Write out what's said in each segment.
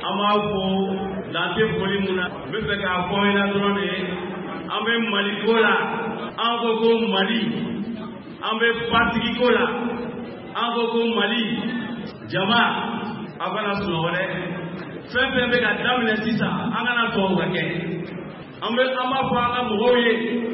Amako dante foli mun na be fɛ k'a fɔ ɲɛna dɔrɔn de an bɛ Mali ko la an ko ko Mali an bɛ batigi ko la an ko ko Mali jama a kana sunɔgɔ dɛ fɛn fɛn bɛ ka daminɛ sisan an kana tɔw ka kɛ an b'a fɔ an ka mɔgɔw ye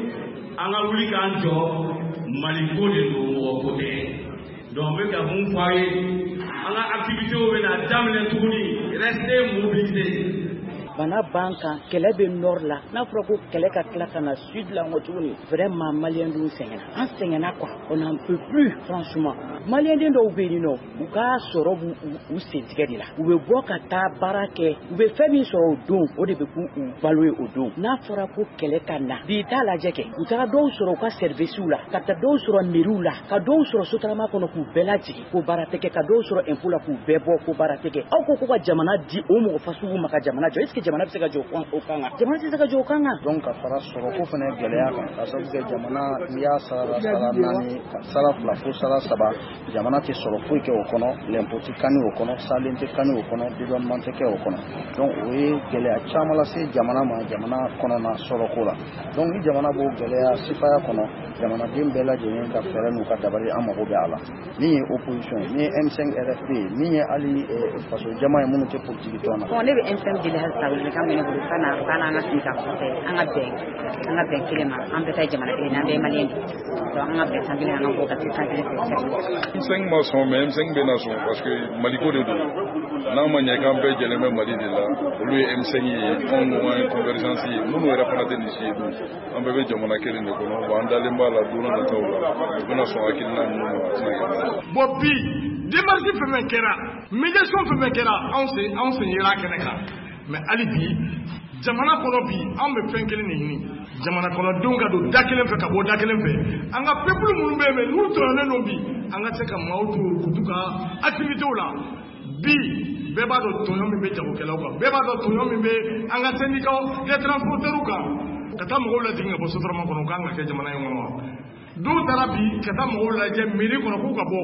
an ka wuli k'an jɔ Mali ko de don mɔgɔ ko tɛ donc n bɛ ka mun fɔ a ye an ka activités bɛ na daminɛ tuguni restez mobilisés. Bana bankan kɛlɛ bɛ nord la n'a fɔra ko kɛlɛ ka tila ka na sud la ngo tuguni vraiment malien dun sɛgɛnna an sɛgɛnna quoi on n'en peut plus franchement malien den dɔw bɛ yen nɔ u ka sɔrɔ u sentigɛ de la u bɛ bɔ ka taa baara kɛ u bɛ fɛn min sɔrɔ o don o de bɛ k'u balo ye o don n'a fɔra ko kɛlɛ ka na bi t'a lajɛ kɛ u taara dɔw sɔrɔ u ka services la ka taa dɔw sɔrɔ mairies la ka dɔw sɔrɔ sotarama kɔnɔ k'u bɛɛ lajigin ko baara tɛ kɛ ka dɔw sɔrɔ impôt la k'u bɛɛ bɔ ko baara tɛ kɛ aw ko ka jamana di o mɔgɔ fasugu ma ka jamana jɔ est ce que jamana bɛ se ka jɔ o kan kan jamana tɛ se ka jɔ o kan kan donc ka fara sɔrɔ ko fana gɛlɛya kan ka sababu kɛ jamana n'i y'a sara naani sara fila fo sara saba jamana tɛ sɔrɔ foyi kɛ o kɔnɔ l'impôt tɛ kani o kɔnɔ salen tɛ kani o kɔnɔ développement tɛ kɛ o kɔnɔ donc o ye gɛlɛya caman lase jamana ma jamana kɔnɔna sɔrɔko la donc ni jamana b'o gɛlɛya sifaya kɔnɔ jamanaden bɛɛ lajɛlen ka fɛɛrɛ n'u ka dabali an mago bɛ a la min ye opposition min ye M5 RFP min ye hali faso jama ye minnu tɛ politique tɔn na. ne bɛ M5 deli hali sa wele kan bolo kana an ka sigi ka fɔ an ka bɛn kelen ma an bɛɛ ta jamana kelen na an bɛɛ malien donc an ka bɛn san kelen an ka bɔ ka se san kelen fɛ. M5 ma sɔn mais M5 bɛ na sɔn parce que Mali ko de don n'a ma ɲɛ k'an bɛɛ jɛlen bɛ Mali de la olu ye M5 ye anw ko an ye convergence ye minnu yɛrɛ fana tɛ nin si ye dun an bɛɛ bɛ jamana kelen de kɔnɔ wa an dalen b'a la don n'a nataw la u bɛna sɔn hakilina ninnu ma bon bi démarche fɛn fɛn kɛra médiation fɛn fɛn kɛra anw sen yera kɛnɛ kan mais hali bi jamana kɔnɔ bi an bɛ fɛn kelen de ɲini jamana kɔnɔdenw ka don da kelen fɛ ka bɔ da kelen fɛ an ka peuple minnu bɛ yen mais n'u tɔrɔlen don bi an ka se ka maaw to u ka activités la bi bɛɛ b'a dɔn tɔɲɔ min bɛ jagokɛlaw kan bɛɛ b'a dɔn tɔɲɔ min bɛ an ka syndicats des transporteurs kan ka taa mɔgɔw lajigin ka bɔ sotarama kɔnɔ k'an ka kɛ jamana in kɔnɔ dɔw taara bi ka taa mɔgɔw lajɛ mairie kɔnɔ k'u ka bɔ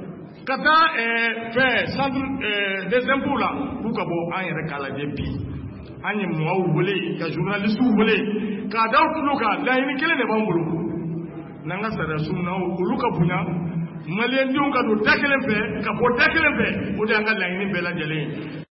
ka taa centre des impôts la k'u ka bɔ an yɛrɛ k'a lajɛ bi an ye mɔgɔw wele ka journalistes wele k'a da tulo kan laɲini kelen de b'an bolo n'an ka sariyasunw na olu ka bonya maliyɛndenw ka don da kelen fɛ ka bɔ da kelen fɛ o de y'an ka laɲini bɛɛ lajɛlen ye.